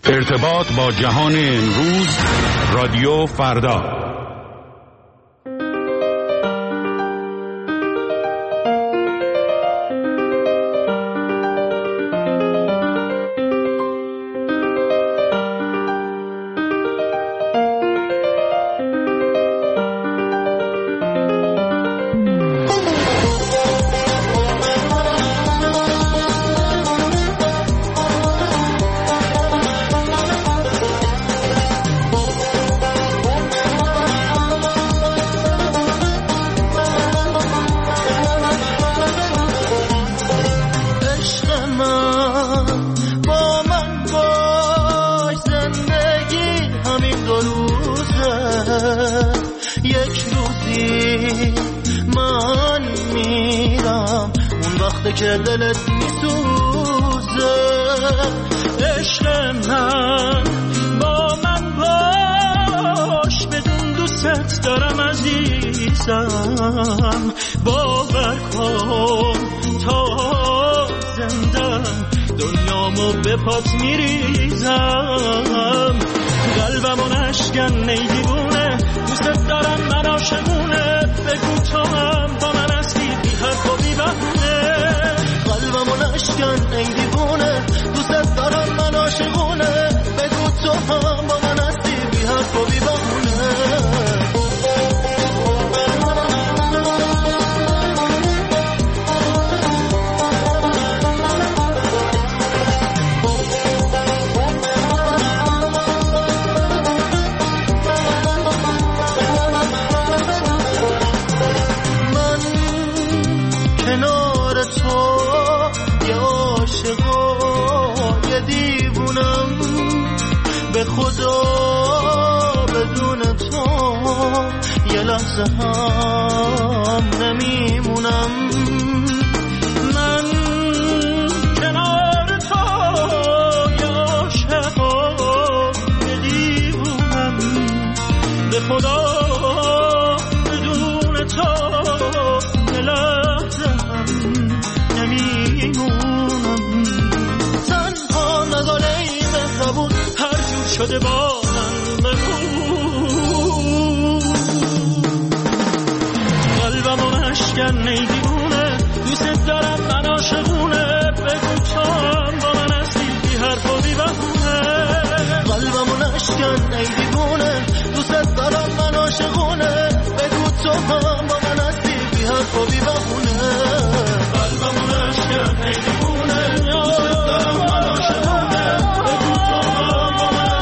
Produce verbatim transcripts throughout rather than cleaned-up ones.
ارتباط با جهان امروز، رادیو فردا. که دلت میسوزه عشق من با من باش بدون دوست دارم عزیزم باور کن تا زندم دنیامو به پات میریزم قلبمو نشکن ای دیوونه دوست دارم من عاشقونه بگو تو هم با من هستی بی حرف و بی بهونه قلبمو نشکن ای دیوونه دوست دارم من عاشقونه بگو تو هم با من هستی بی حرف و بی بهونه خدا بدون تو یه لحظه هم نمیمونم من کنار تو یه عاشقا یه دیوونم به خدا بدون تو یه لحظه هم نمیمونم تنها نذاره این زبون شده با من بگو قلبمو نشکن ای دیوونه دوست دارم من عاشقونه بگو تو هم با من هستی بی حرف و بی بهونه قلبمو نشکن ای دیوونه دوست دارم من عاشقونه بگو تو هم با من هستی بی حرف و بی بهونه قلبمو نشکن ای دیوونه دوست دارم من عاشقونه بگو تو هم با من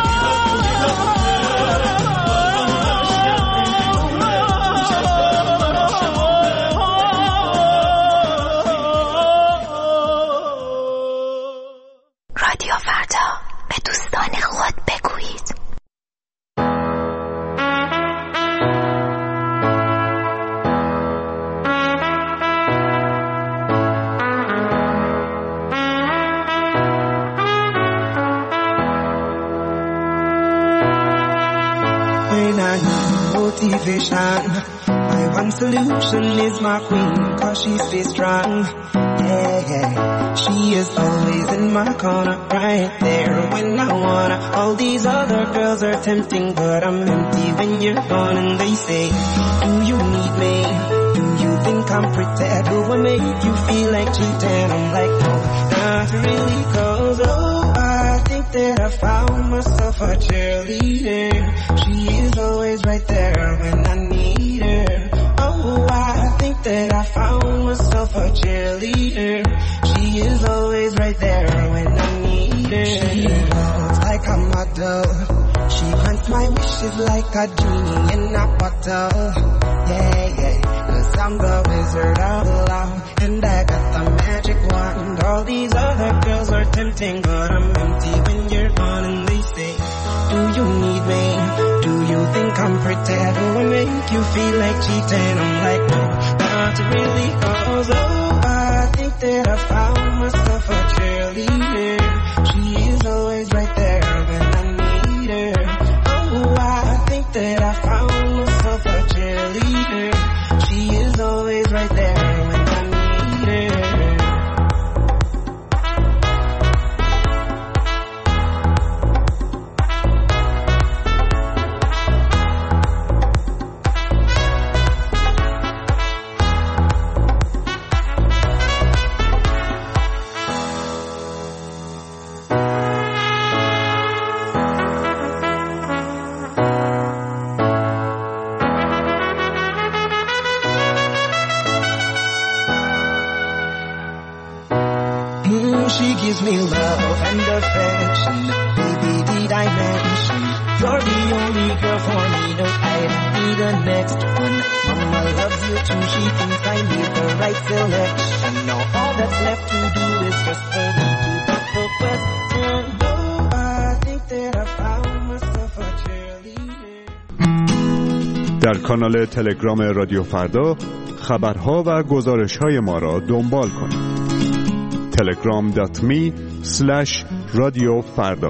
my one solution is my queen, cause she stays strong, yeah, yeah. She is always in my corner, right there when I wanna. All these other girls are tempting, but I'm empty when you're gone. And they say, do you need me? Do you think I'm pretty? Do I make you feel like cheating? I'm like, no, not really, cause oh, I think that I found myself a cheerleader. She is always right there when I need her. Oh, I think that I found myself a cheerleader. She is always right there when I need her. She looks like a model. She grants my wishes like a genie in a bottle. Yeah, yeah, cause I'm the wizard of love, and I got the magic wand. All these other girls are tempting, but I'm empty when you're gone. And they say, do you need me? Do you think I'm pretty? Do I make you feel like cheating? I'm like, no, not really, cause oh, I think that I found myself a cheerleader. She is always right there when I need her. Oh, I think that I found myself a cheerleader. She is always right there when I need her. perfection. Baby, did I mention you're the only girl for me? No, I don't need the next one. Mama loves you too, she thinks I made the right selection. Now all that's left to do is just for me to put the question. Oh, I think that I found myself a cheerleader. در کانال تلگرام رادیو فردا خبرها و گزارش‌های ما را دنبال کنید. تلگرام دات می اسلش رادیو فردا.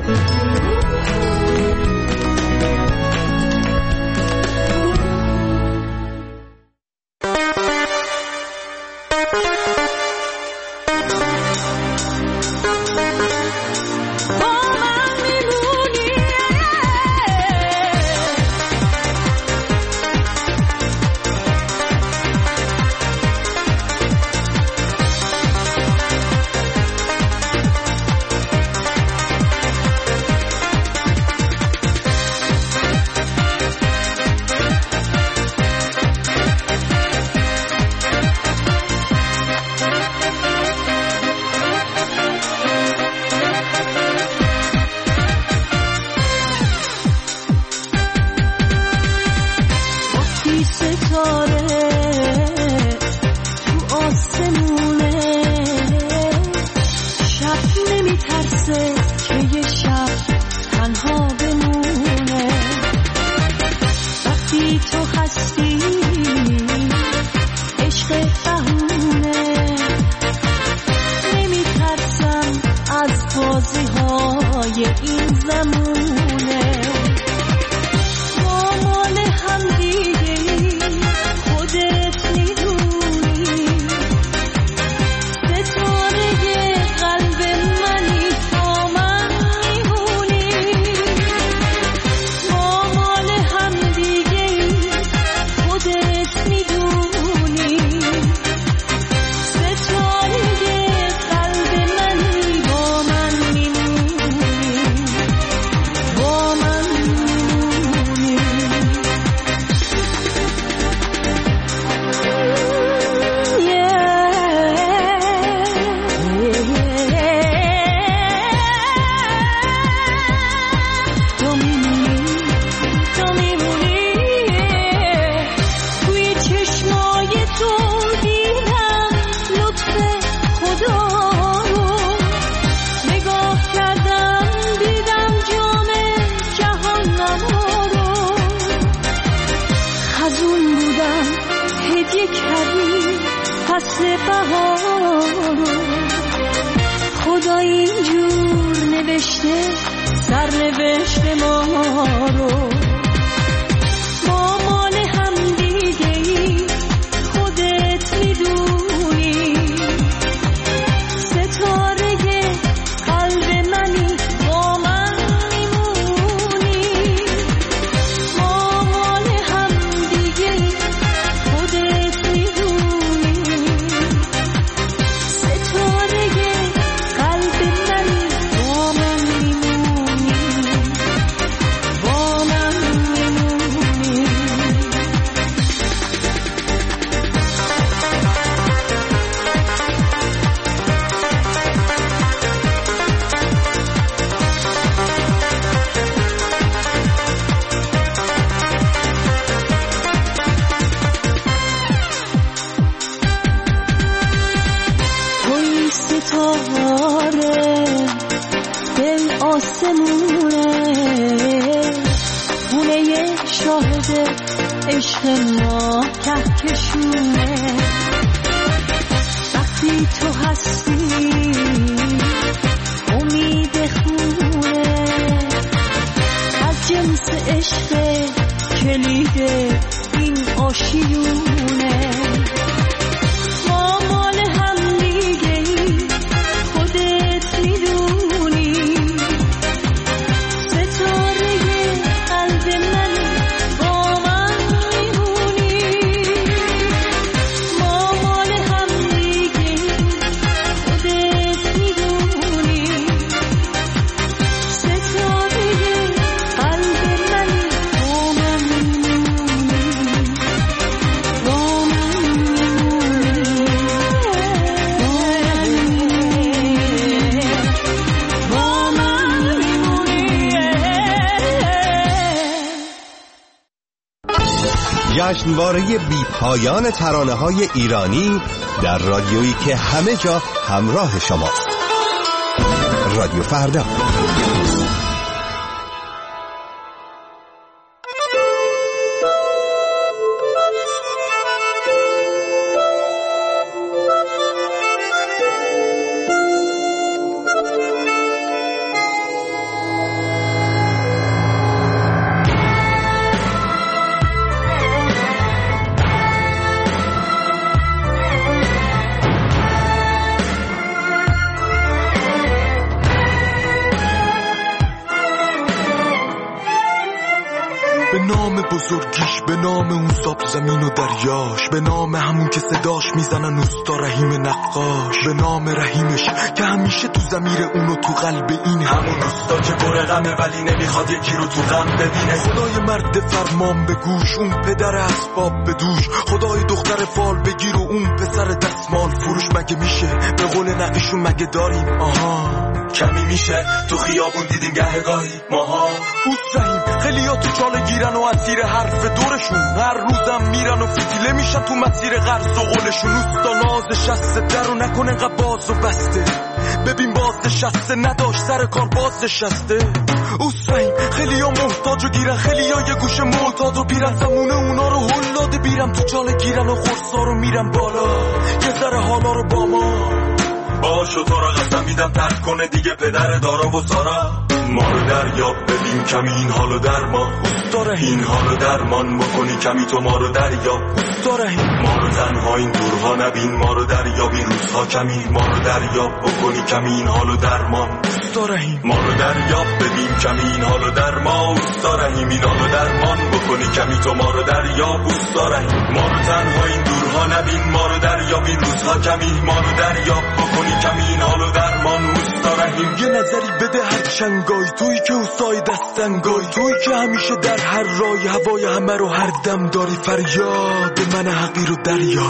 خدا اینجور نوشته سرنوشت ما رو، ما مال هم دیگه ای خودت میدونی، ستاره قلب منی با من میمونی، ما مال هم دیگه ای خودت میدونی، ستاره قلب منی با من میمونی، با من میمونی. توی ستاره دل آسمونه، خونه شاهد عشق ما کهکشونه، وقتی تو هستی امید خونه، از جنس عشق کلید این آشیونه، ما مال هم دیگه ای خودت میدونی، ستاره قلب منی با من میمونی، ما مال هم دیگه ای خودت میدونی، ستاره قلب منی با من میمونی، با جشنواره بی پایان ترانه‌های ایرانی در رادیویی که همه جا همراه شماست. رادیو فردا. به نام بزرگیش، به نام اون ساب زمین و دریاش، به نام همون که صداش میزنن اوستا رحیم نقاش، به نام رحیمش که همیشه تو ضمیر اونو تو قلب این همون اوستا که پر غمه ولی نمیخواد یکی رو تو غم ببینه. خدای مرد فرمان به گوش، اون پدر اسباب به دوش، خدای دختر فال بگیر و اون پسر دستمال فروش. مگه میشه به قول نقیشون مگه داریم آها کمی میشه تو خیابون دیدیم گهگاهی ماها اوسریم. خیلی ها تو چاله گیرن و اسیر حرف دورشون، هر روزم میرن و فتیله میشن تو مسیر قرض و قولشون. اوستا ناز شسته در و نکنه انقدر باز و بسته، ببین باز نشسته نداشت سر کار باز نشسته. اوسریم خیلی ها محتاج و گیرن، خیلی ها یه گوش معتاد و بیرن، زمونه اونا رو هلاده بیرم تو چاله گیرن و خورسا رو میرن بالا یه ذره حالا رو با ما باشو. تو را قسم میدم ترک کنه دیگه پدر دارا و سارا. ما رو دریاب ببین کمی این حالو در ما داره، این حالو درمان بکنی کمی تو ما رو دریاب داره. ما رو تنها این دورها نبین، ما رو دریاب این روزها کمی، ما رو دریاب بکنی کمی این حالو درمان داره. ما رو دریاب ببین کمی این حالو در ما داره، این حالو درمان بکنی کمی تو ما رو دریاب داره. ما رو تنها این دورها نبین، ما رو دریاب این روزها کمی، ما رو دریاب بکنی کمی این حالو درمان داره. یه نظری بده هر چنگای تویی که اوستای دستنگای، تویی که همیشه در هر رای هوای همه رو هر دم داری. فریاد من حقیر و دریا،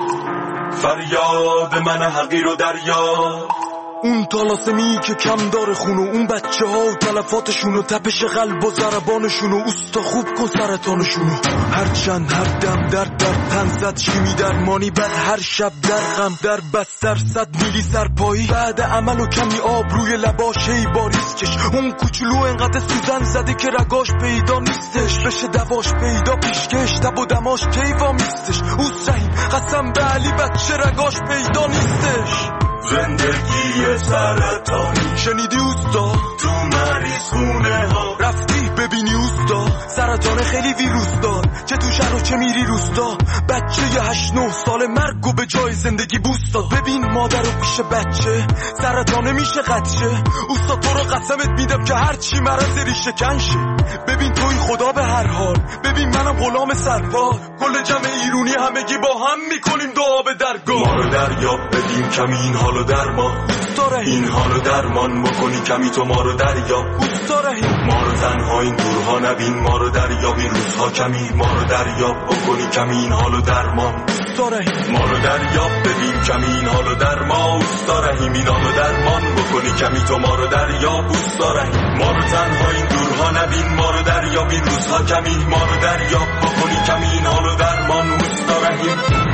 فریاد من حقیر و دریا. اون طلاسمی که کم داره خونو، اون بچه ها و تلفاتشونو، تپش قلب و ضربانشونو، اوستا خوب کن سرطانشونو. هر چند هر دم در در تن زد شیمی درمانی، بعد هر شب در غم در بستر صد میلی سرپایی. بعد عمل و کمی آب روی لباش هی باریسکش، اون کوچولو انقدر سوزن زده که رگاش پیدا نیستش، بشه دواش پیدا پیشکش تب و دماش کیوا میستش. اوسریم قسم به علی بچه رگاش پیدا نیستش. زندگی سرطانی شنیدی اوستا؟ تو مریض خونه ها رفتی ببینی اوستا؟ سرطان خیلی ویروس دار، چه تو شهر و چه میری روستا. بچه یه هشت نه سال مرگ و به جای زندگی بوست داد. ببین مادر رو پیش بچه سرطانه میشه قدشه. اوستا تو رو قسمت میدم که هرچی مرض ریشه کنشه. ببین توی خدا به هر حال، ببین منم غلام سرپا. کل جمع ایرونی همگی با هم میکنیم دعا به درگاه. ما رو دریاب ببین کمی این حالو درمان داره، این حالو درمان بکنی کمی تو ما رو دریاب داره. ما رو تنها این دورها نبین، ما رو دریاب این روزها کمی، ما رو دریاب بکنی کمی این حالو درمان داره. ما رو دریاب ببین کمی این حالو درمان داره، این حالو درمان بکنی کمی تو ما رو دریاب داره. ما رو تنها این دورها نبین، ما رو دریاب این روزها کمی، ما رو دریاب بکنی کمی این حالو درمان داره.